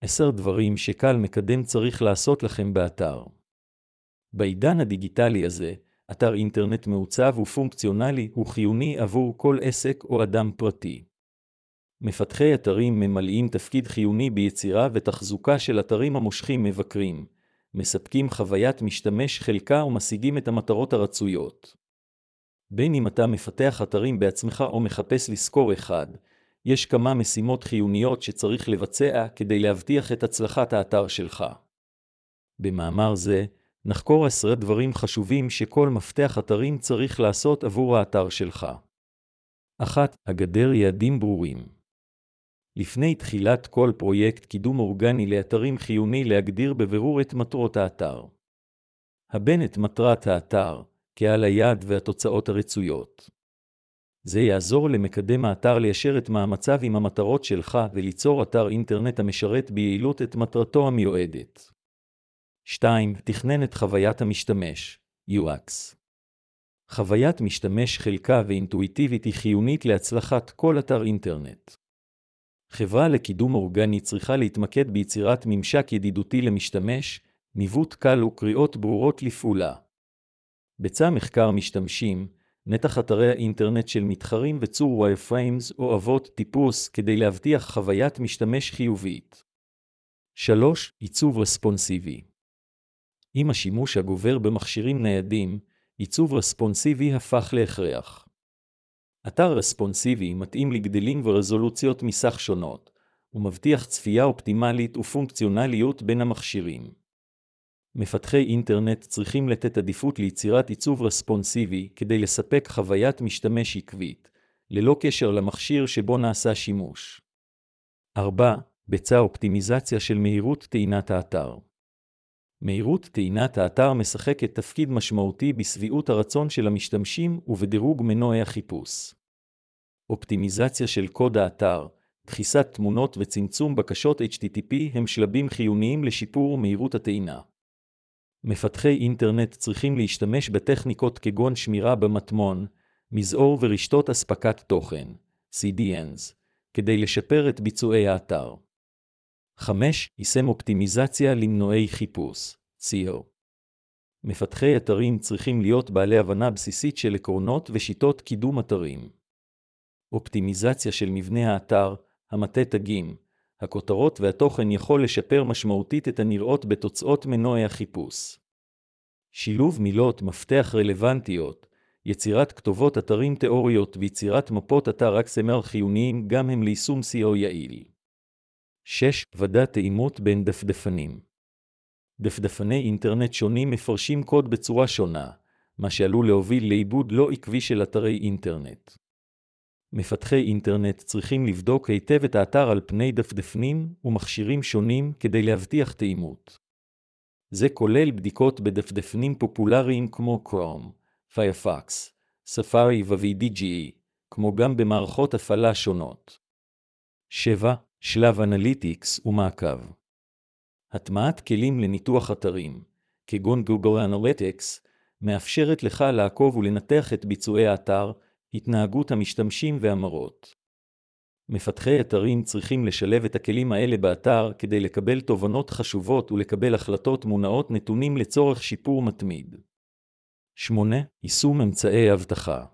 10 דברים שקל מקדם צריך לעשות לכם באתר. בעידן הדיגיטלי הזה, אתר אינטרנט מעוצב ופונקציונלי הוא חיוני עבור כל עסק או אדם פרטי. מפתחי אתרים ממלאים תפקיד חיוני ביצירה ותחזוקה של אתרים המושכים מבקרים, מספקים חוויית משתמש חלקה ומשיגים את המטרות הרצויות. בין אם אתה מפתח אתרים בעצמך או מחפש לזכור אחד, יש כמה משימות חיוניות שצריך לבצע כדי להבטיח את הצלחת האתר שלך. במאמר זה, נחקור 10 דברים חשובים שכל מפתח אתרים צריך לעשות עבור האתר שלך. 1. הגדר יעדים ברורים. לפני תחילת כל פרויקט קידום אורגני לאתרים חיוני להגדיר בבירור את מטרות האתר. הבן את מטרת האתר, קהל היעד והתוצאות הרצויות. זה יעזור למקדם האתר ליישר את מאמציו עם המטרות שלך וליצור אתר אינטרנט המשרת ביעילות את מטרתו המיועדת. 2. תכנן את חוויית המשתמש, UX. חוויית משתמש חלקה ואינטואיטיבית היא חיונית להצלחת כל אתר אינטרנט. חברה לקידום אורגני צריכה להתמקד ביצירת ממשק ידידותי למשתמש, ניווט קל וקריאות ברורות לפעולה. ביצע מחקר משתמשים, נתח אתרי האינטרנט של מתחרים וצור wireframes או אבות טיפוס כדי להבטיח חוויית משתמש חיובית. 3. עיצוב רספונסיבי. עם השימוש הגובר במכשירים ניידים, עיצוב רספונסיבי הפך להכרח. אתר רספונסיבי מתאים לגדלים ורזולוציות מסך שונות, ומבטיח צפייה אופטימלית ופונקציונליות בין המכשירים. מפתחי אינטרנט צריכים לתת עדיפות ליצירת עיצוב רספונסיבי כדי לספק חוויית משתמש עקבית, ללא קשר למכשיר שבו נעשה שימוש. 4. ביצע אופטימיזציה של מהירות טעינת האתר. מהירות טעינת האתר משחקת תפקיד משמעותי בסביעות הרצון של המשתמשים ובדירוג מנועי החיפוש. אופטימיזציה של קוד האתר, דחיסת תמונות וצמצום בקשות HTTP הם שלבים חיוניים לשיפור מהירות הטעינה. מפתחי אינטרנט צריכים להשתמש בטכניקות כגון שמירה במטמון, מזעור ורשתות אספקת תוכן, CDNs, כדי לשפר את ביצועי האתר. 5. יישם אופטימיזציה למנועי חיפוש, SEO. מפתחי אתרים צריכים להיות בעלי הבנה בסיסית של עקרונות ושיטות קידום אתרים. אופטימיזציה של מבנה האתר, המטה תגים, הכותרות והתוכן יכול לשפר משמעותית את הנראות בתוצאות מנועי החיפוש. שילוב מילות מפתח רלוונטיות, יצירת כתובות אתרים תיאוריות ויצירת מפות אתר XML חיוניים גם הם ליישום SEO יעיל. 6. ודא תאימות בין דפדפנים. דפדפני אינטרנט שונים מפרשים קוד בצורה שונה, מה שעלול להוביל לעיבוד לא עקבי של אתרי אינטרנט. מפתחי אינטרנט צריכים לבדוק היטב את האתר על פני דפדפנים ומכשירים שונים כדי להבטיח תאימות. זה כולל בדיקות בדפדפנים פופולריים כמו Chrome, Firefox, Safari ו-VDGE, כמו גם במערכות הפעלה שונות. 7. שלב אנליטיקס ומעקב. הטמעת כלים לניתוח אתרים, כגון Google Analytics, מאפשרת לך לעקוב ולנתח את ביצועי האתר, התנהגות המשתמשים והמרות. מפתחי אתרים צריכים לשלב את הכלים האלה באתר כדי לקבל תובנות חשובות ולקבל החלטות מונעות נתונים לצורך שיפור מתמיד. 8. יישום אמצעי אבטחה.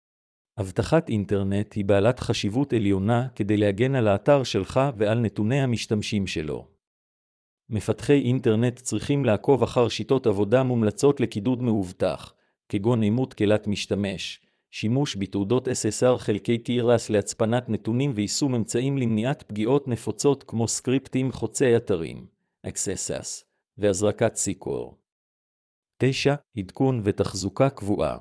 אבטחת אינטרנט היא בעלת חשיבות עליונה כדי להגן על האתר שלך ועל נתוני המשתמשים שלו. מפתחי אינטרנט צריכים לעקוב אחר שיטות עבודה מומלצות לקידוד מאובטח, כגון אימות קהילת משתמש, שימוש בתעודות SSR חלקי TLS להצפנת נתונים ויישום אמצעים למניעת פגיעות נפוצות כמו סקריפטים חוצי אתרים, XSS, והזרקת סיקור. 9. עדכון ותחזוקה קבועה.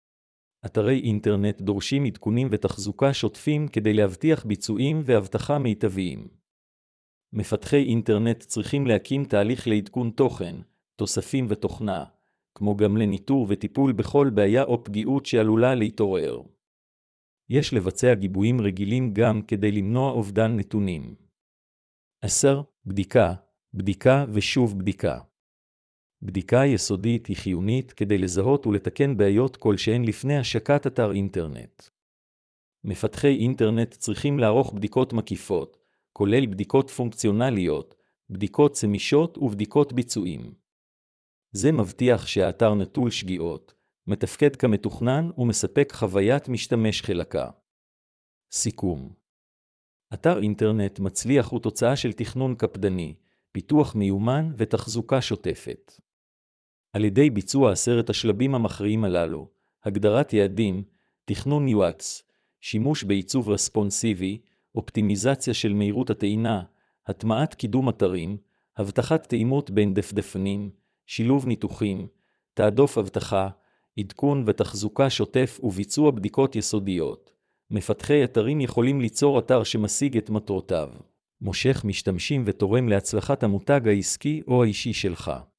אתרי אינטרנט דורשים עדכונים ותחזוקה שוטפים כדי להבטיח ביצועים ואבטחה מיטביים. מפתחי אינטרנט צריכים להקים תהליך לעדכון תוכן, תוספים ותוכנה, כמו גם לניטור וטיפול בכל בעיה או פגיעות שעלולה להתעורר. יש לבצע גיבויים רגילים גם כדי למנוע אובדן נתונים. 10. בדיקה ושוב בדיקה. בדיקה יסודית היא חיונית כדי לזהות ולתקן בעיות כלשהן לפני השקת אתר אינטרנט. מפתחי אינטרנט צריכים לערוך בדיקות מקיפות, כולל בדיקות פונקציונליות, בדיקות סמישות ובדיקות ביצועים. זה מבטיח שהאתר נטול שגיאות, מתפקד כמתוכנן ומספק חוויית משתמש חלקה. סיכום. אתר אינטרנט מצליח הוא תוצאה של תכנון קפדני, פיתוח מיומן ותחזוקה שוטפת. על ידי ביצוע 10 השלבים המכריעים הללו, הגדרת יעדים, תכנון UX, שימוש בעיצוב רספונסיבי, אופטימיזציה של מהירות הטעינה, הטמעת קידום אתרים, הבטחת תאימות בין דפדפנים, שילוב ניתוחים, תעדוף אבטחה, עדכון ותחזוקה שוטף וביצוע בדיקות יסודיות. מפתחי אתרים יכולים ליצור אתר שמשיג את מטרותיו, מושך משתמשים ותורם להצלחת המותג העסקי או האישי שלך.